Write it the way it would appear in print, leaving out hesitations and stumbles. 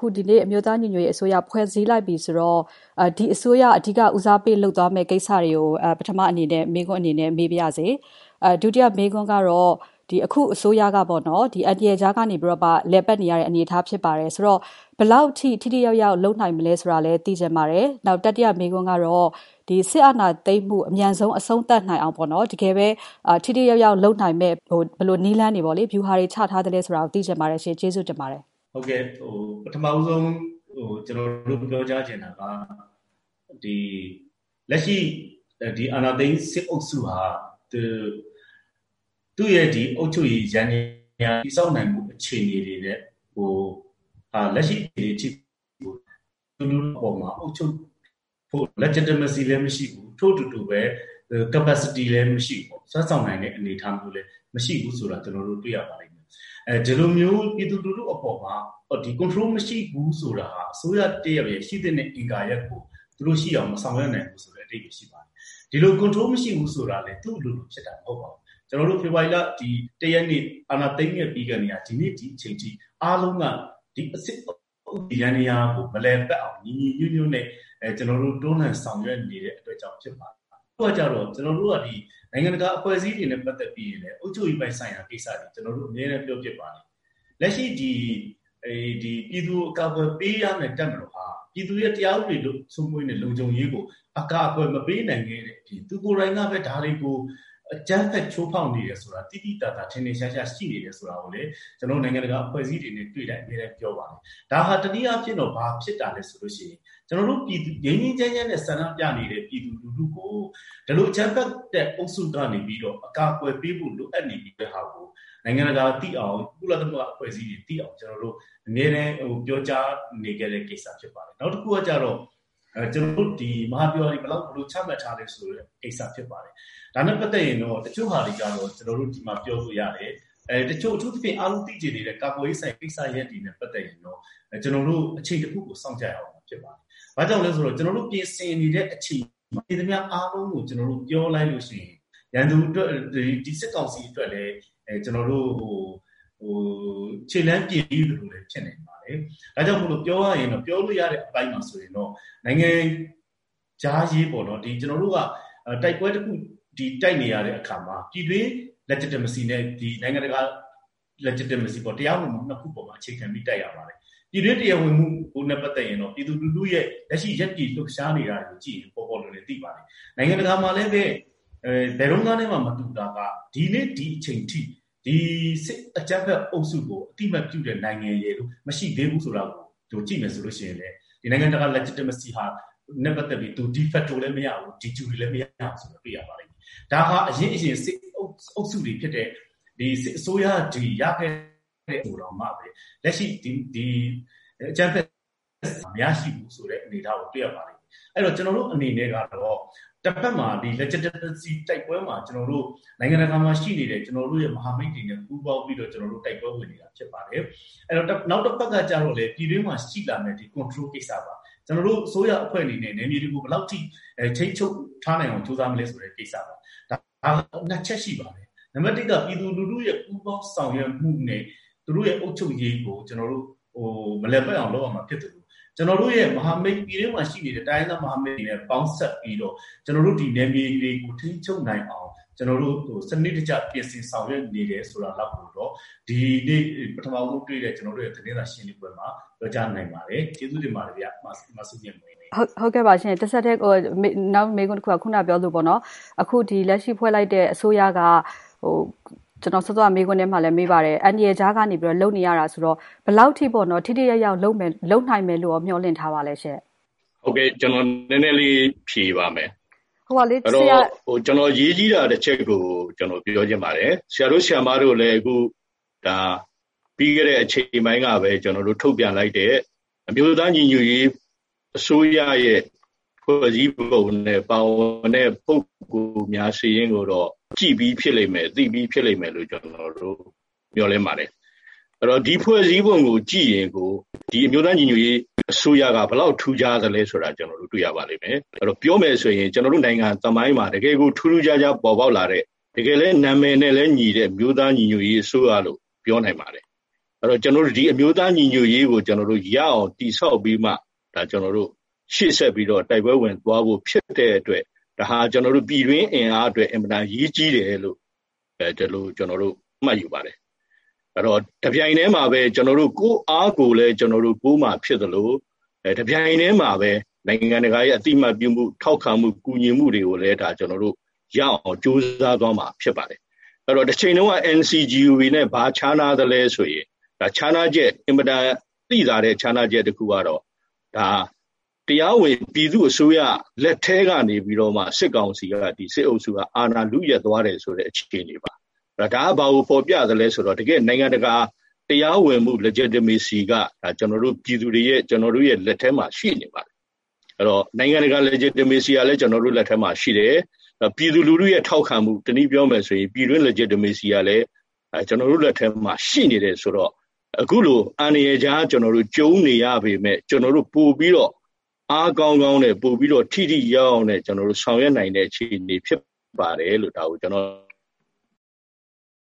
အခုဒီနေ့အမျိုးသားညီညွတ်ရေးအစိုးရဖွဲ့စည်းလိုက်ပြီဆိုတော့ဒီအစိုးရအဓိကဦးစားပေးလုပ်သွားမယ့်ကိစ္စတွေကိုပထမအနေနဲ့မေးခွန်းအနေနဲ့မေးပြရစေဒုတိယမေးခွန်းကတော့ဒီအခုအစိုးရကပေါ့နော်ဒီအန်တီရဲ့ဂျာကနေပြီးတော့လဲပတ်နေရတဲ့အနေအထားဖြစ်ပါတယ်ဆိုတော့ဘယ်လောက်ထိရောက်ရောက်လုံနိုင်မလဲဆိုတာလည်းသိချင်ပါတယ်နောက်တတိယမေးခွန်းကတော့ဒီစစ်အာဏာသိမ်းမှုအမြန်ဆုံးအဆုံးသတ်နိုင်အောင်ပေါ့နော်တကယ်ပဲထိရောက်ရောက်လုံနိုင်မဲ့ဘယ်လိုနည်းလမ်းတွေပေါ့လေ view ဟာတွေချထားတယ်လဲဆိုတာကိုသိချင်ပါတယ်ရှင်ကျေးဇူးတင်ပါတယ်ဟုတ်ကဲ့ပထမဆုံးကျွန်တော်တို့ပြောကြားချင်တာကဒီလက်ရှိဒီအာဏာသိမ်းစစ်အုပ်စုဟာသူ့ရဲ့ဒီအုပ်ချုပ်ရေးရန်ရာတိစောက်နိုင်မှုအခြေအနေတွေနဲ့လက်ရှိတွေချိသူတို့ပေါ်မှာအုပ်ချုပ်ဖို့ legitimacy လည်းမရှိဘူးထို့တူတူပဲ capacity လည်းမရှိဘူးစွမ်းဆောင်နိုင်တဲ့အနေအထားမျိုးလည်းမရှိဘူးဆိုတာကျွန်တော်တို့တွေ့ရပါလိမ့်မယ်ဒီလိုမျိုးပြည်သူလူထုအပေါ်မှာဒီ control မရှိဘူးဆိုတာဟာအစိုးရတရရဲ့ရှိတဲ့အင်္ဂါရပ်ကိုသူတို့ရှိအောင်မဆောင်ရွက်နိုင်ဘူးဆိုတဲ့အဓိပ္ပာယ်ရှိပါတယ်ဒီလို control မရှိဘူးဆိုတာလည်းသူ့လူလူဖြစ်တာမဟုတ်ပါဘူးကျွန်တော်တို့ဖေဖော်ဝါရီလဒီတရက်နေ့အာဏာသိမ်းခဲ့ပြီးကနေဒီနေ့ဒီအချိန်ထိအားလုံးကဒီအစစ်ရန်ရာကိုမလဲပတ်အောင်ညီညွတ်နဲ့ကျွန်တော်တို့တွန်းလှန်ဆောင်ရွက်နေတဲ့အတွက်ကြောင့်ဖြစ်ပါတယ်။အခုကကြတော့ကျွန်တော်တို့ကဒီနိုင်ငံတကာအဖွဲ့အစည်းတွေနဲ့ပတ်သက်ပြီးလည်းအုပ်ချုပ်ရေးပိုင်းဆိုင်ရာကိစ္စတွေကျွန်တော်တို့အများနဲ့ပြောပြပါတယ်။လက်ရှိဒီပြည်သူအကာအကွယ်ပေးရမယ့်တက်မလို့ဟာပြည်သူရဲ့တရားဥပဒေလို့ဆုံးမွေးတဲ့လုံခြုံရေးကိုအကာအကွယ်မပေးနိုင်ခဲ့တဲ့အပြင်သူကိုယ်တိုင်ကပဲဒါတွေကိုအကြမ်းဖက်ချိုးဖောက်နေတယ်ဆိုတာတိတိတတ်တာထင်ထင်ရှားရှားရှိနေတယ်ဆိုတာကိုလေကျွန်တော်နိုင်ငံတကာအဖွဲ့အစည်းတွေနဲ့တွေ့တိုင်းအများနဲ့ပြောပါတယ်ဒါဟာတနည်းအားဖြင့်တော့ဘာဖြစ်တာလဲဆိုလို့ရှိရင်ကျွန်တော်တို့ပြည်သူငြိမ်းငြိမ်းချမ်းချမ်းနဲ့ဆန္ဒပြနေတဲ့ပြည်သူလူထုကိုဒီလိုအကြမ်းဖက်တဲ့အုပ်စုကနေပြီးတော့အကာအကွယ်ပေးဖို့လိုအပ်နေပြီးတဲ့ဟာကိုနိုင်ငံတကာသိအောင်ကုလသမဂ္ဂအဖွဲ့အစည်းတွေသိအောင်ကျွန်တော်တို့အများနဲ့ပြောကြားနေကြတဲ့ကိစ္စဖြစ်ပါတယ်နောက်တစ်ခုကကြတော့ကျွန်တော်တို့ဒီမဟာဗျူဟာတွေဘယ်လိုချမှတ်ထားလဲဆိုတဲ့ကိစ္စဖြစ်ပါတယ်ဒါနဲ့ပတ်သက်ရင်တော့တချို့ဟာတွေကတော့ကျွန်တော်တို့ဒီမှာပြောလို့ရတယ်တချို့အထူးသဖြင့်အားလုံးသိကြနေတဲ့ကာကွယ်ရေးဆိုင်ကိစ္စရပ်တွေနဲ့ပတ်သက်ရင်တော့ကျွန်တော်တို့အချိန်တစ်ခုကိုစောင့်ကြရအောင်ဖြစ်ပါတယ်။ဘာကြောင့်လဲဆိုတော့ကျွန်တော်တို့ပြင်ဆင်နေတဲ့အချိန်ဒီသမျှအားလုံးကိုကျွန်တော်တို့ပြောလိုက်လို့ရှိရင်ရန်သူအတွက်ဒီစစ်ကောင်စီအတွက်လည်းကျွန်တော်တို့ခြေလမ်းပြည့်ပြီးလို့လည်းဖြစ်နေပါတယ်။ဒါကြောင့်မို့လို့ပြောရရင်တော့ပြောလို့ရတဲ့အပိုင်းမှာဆိုရင်တော့နိုင်ငံခြားရေးပေါ့နော်ဒီကျွန်တော်တို့ကတိုက်ပွဲတစ်ခုဒီတိုက်နေရတဲ့အခါမှာပြည်တွင်း legitimacy နဲ့ဒီနိုင်ငံတကာ legitimacy ပေါ့တရားဝင်မှုနှစ်ခုပေါ်မှာအခြေခံပြီးတိုက်ရပါတယ်ပြည်တွင်းတရားဝင်မှုကိုနဲ့ပတ်သက်ရင်တော့ပြည်သူလူထုရဲ့လက်ရှိရက်ပြည်လှုပ်ရှားနေတာကိုကြည့်ရင်ပေါ်ပေါ်လွယ်လွယ်သိပါတယ်နိုင်ငံတကာမှာလည်းပဲဘယ်တော့မှမတူတာကဒီနေ့ဒီအချိန်ထိဒီစစ်အကြမ်းဖက်အုပ်စုကိုအတိမတ်ပြုတဲ့နိုင်ငံရဲ့လို့မရှိသေးဘူးဆိုတာကိုတို့ကြည့်မယ်ဆိုလို့ရှိရင်လေဒီနိုင်ငံတကာ legitimacy ဟာနဲ့ပတ်သက်ပြီးသူ de facto လည်းမရဘူး de jure လည်းမရဘူးဆိုတော့တွေ့ရပါလိမ့်မယ်ဒါဟာအရင်စစ်အုပ်စုတွေဖြစ်တဲ့ဒီစစ်အစိုးရဒီရခဲ့တဲ့ဟိုတော့မှပဲလက်ရှိဒီအကြမ်းဖက်မရရှိဘူးဆိုတဲ့အနေအထားကိုတွေ့ရပါလိမ့်မယ်အဲ့တော့ကျွန်တော်တို့အနေနဲ့ကတော့တစ်ဖက်မှာဒီ legitimacy တိုက်ပွဲမှာကျွန်တော်တို့နိုင်ငံတကာမှာရှိနေတဲ့ကျွန်တော်တို့ရဲ့မဟာမိတ်တွေနဲ့ပူးပေါင်းပြီးတော့ကျွန်တော်တို့တိုက်ပွဲဝင်နေတာဖြစ်ပါတယ်အဲ့တော့နောက်တစ်ဖက်ကကြတော့လေပြည်တွင်းမှာရှိလာမယ့်ဒီ control ကိစ္စပါကျွန်တော်တို့အစိုးရအဖွဲ့အနေနဲ့နယ်မြေတွေကိုဘယ်လောက်ထိချိန်ချုပ်ထားနိုင်အောင်ကြိုးစားမလဲဆိုတဲ့ကိစ္စပါဒါနှစ်ချက်ရှိပါတယ်နံပါတ်1ကပြည်သူလူထုရဲ့ပူးပေါင်းဆောင်ရွက်မှုနဲ့သူတို့ရဲ့အုပ်ချုပ်ရေးကိုကျွန်တော်တို့မလည်ပတ်အောင်လုပ်ရမှာဖြစ်တယ်လို့ကျွန်တော်တို့ရဲ့မဟာမိတ်ပြည်တွင်းမှာရှိနေတဲ့တိုင်းသားမဟာမိတ်တွေနဲ့ပေါင်းဆက်ပြီးတော့ကျွန်တော်တို့ဒီနယ်မြေတွေကိုထိန်းချုပ်နိုင်အောင်ကျွန်တော်တို့စနစ်တကျပြင်ဆင်ဆောင်ရွက်နေတယ်ဆိုတာလောက်ကိုတော့ဒီနေ့ပထမဆုံးတွေ့တဲ့ကျွန်တော်တို့ရဲ့သတင်းစာရှင်းလင်းပွဲမှာပြောကြားနိုင်ပါတယ်ကျေးဇူးတင်ပါတယ်ဗျမဆုမြတ်မွေးဟုတ်ကဲ့ပါရှင်တစ်ဆက်တည်းနောက်မေးခွန်းတစ်ခုကခုနပြောလို့ပေါ့နော်အခုဒီလက်ရှိဖွဲ့လိုက်တဲ့အစိုးရကကျွန်တော်စောစောမေးခွန်းထဲမှာလည်းမေးပါတယ်အန်ဒီရဲ့ဂျားကနေပြီးတော့လုံနေရတာဆိုတော့ဘယ်လောက်ထိပေါ့နော်ထိထိရောက်ရောက်လုံနိုင်မယ်လို့မျှော်လင့်ထားပါလဲရှင်ဟုတ်ကဲ့ကျွန်တော်နည်းနည်းလေးဖြေပါမယ်ဟုတ်ပါလေဆရာကျွန်တော်ရေးကြီးတာတစ်ချက်ကိုကျွန်တော်ပြောချင်ပါတယ်ဆရာတို့ဆရာမတို့လည်းအခုဒါပြီးခဲ့တဲ့အချိန်ပိုင်းကပဲကျွန်တော်တို့ထုတ်ပြန်လိုက်တဲ့အမျိုးသားညီညွတ်ရေးအစိုးရရဲ့ဖွဲ့စည်းပုံနဲ့ပါဝင်တဲ့ပုဂ္ဂိုလ်များစီရင်ကိုတော့ကြည်ပြီးဖြစ်လိမ့်မယ်သိပြီးဖြစ်လိမ့်မယ်လို့ကျွန်တော်တို့ပြောလဲပါတယ်အဲ့တော့ဒီဖွဲ့စည်းပုံကိုကြည်ရင်ကိုဒီအမျိုးသားညီညွတ်ရေးအစိုးရကဘယ်လောက်ထူးခြားသလဲဆိုတာကျွန်တော်တို့တွေ့ရပါလိမ့်မယ်အဲ့တော့ပြောမယ်ဆိုရင်ကျွန်တော်တို့နိုင်ငံသမိုင်းမှာတကယ်ကိုထူးထူးခြားခြားပေါ်ပေါက်လာတဲ့တကယ်လဲနာမည်နဲ့လဲညီတဲ့မျိုးသားညီညွတ်ရေးအစိုးရလို့ပြောနိုင်ပါတယ်အဲ့တော့ကျွန်တော်တို့ဒီအမျိုးသားညီညွတ်ရေးကိုကျွန်တော်တို့ရအောင်တည်ဆောက်ပြီးမှဒါကျွန်တော်တို့ရှေ့ဆက်ပြီးတော့တိုက်ပွဲဝင်သွားဖို့ဖြစ်တဲ့အတွက်ဒါဟာကျွန်တော်တို့ပြည်တွင်းအင်အားအတွက်အင်မတန်ရေးကြီးတယ်လို့ဒီလိုကျွန်တော်တို့မှတ်ယူပါတယ်အဲ့တော့တပြိုင်တည်းမှာပဲကျွန်တော်တို့ကိုအားကိုလည်းကျွန်တော်တို့ကိုမှဖြစ်သလိုတပြိုင်တည်းမှာပဲနိုင်ငံတကာရဲ့အတိအမှတ်ပြုမှုထောက်ခံမှုကူညီမှုတွေကိုလည်းဒါကျွန်တော်တို့ရအောင်ကြိုးစားသွားမှာဖြစ်ပါတယ်အဲ့တော့တစ်ချိန်လုံးက NCGUB နဲ့ဘာခြားနာသလဲဆိုရင်ဒါခြားနာချက်အင်မတန်သိသာတဲ့ခြားနာချက်တစ်ခုကတော့ဒါတရားဝင်ပြည်သူအစိုးရလက်ထဲကနေပြီးတော့မှစစ်ကောင်စီကဒီစစ်အုပ်စုကအာဏာလုရက်သွားတယ်ဆိုတဲ့အခြေအနေပါဒါကဘာကိုပေါ်ပြသလဲဆိုတော့တကယ်နိုင်ငံတကာတရားဝင်မှု legitimacy ကဒါကျွန်တော်တို့ပြည်သူတွေရဲ့ကျွန်တော်တို့ရဲ့လက်ထဲမှာရှိနေပါတယ်အဲ့တော့နိုင်ငံတကာ legitimacy ကလည်းကျွန်တော်တို့လက်ထဲမှာရှိတယ်ပြည်သူလူထုရဲ့ထောက်ခံမှုတနည်းပြောမယ်ဆိုရင်ပြည်တွင်း legitimacy ကလည်းကျွန်တော်တို့လက်ထဲမှာရှိနေတယ်ဆိုတော့အခုလိုအန္တရာယ်ကြားကျွန်တော်တို့ကြုံနေရပေမဲ့ကျွန်တော်တို့ပို့ပြီးတော့အားကောင်းကောင်းနဲ့ပို့ပြီးတော့ထိထိရောက်အောင်နဲ့ကျွန်တော်တို့ဆောင်ရွက်နိုင်တဲ့အခြေအနေဖြစ်ပါတယ်လို့ဒါကိုကျွန်တော်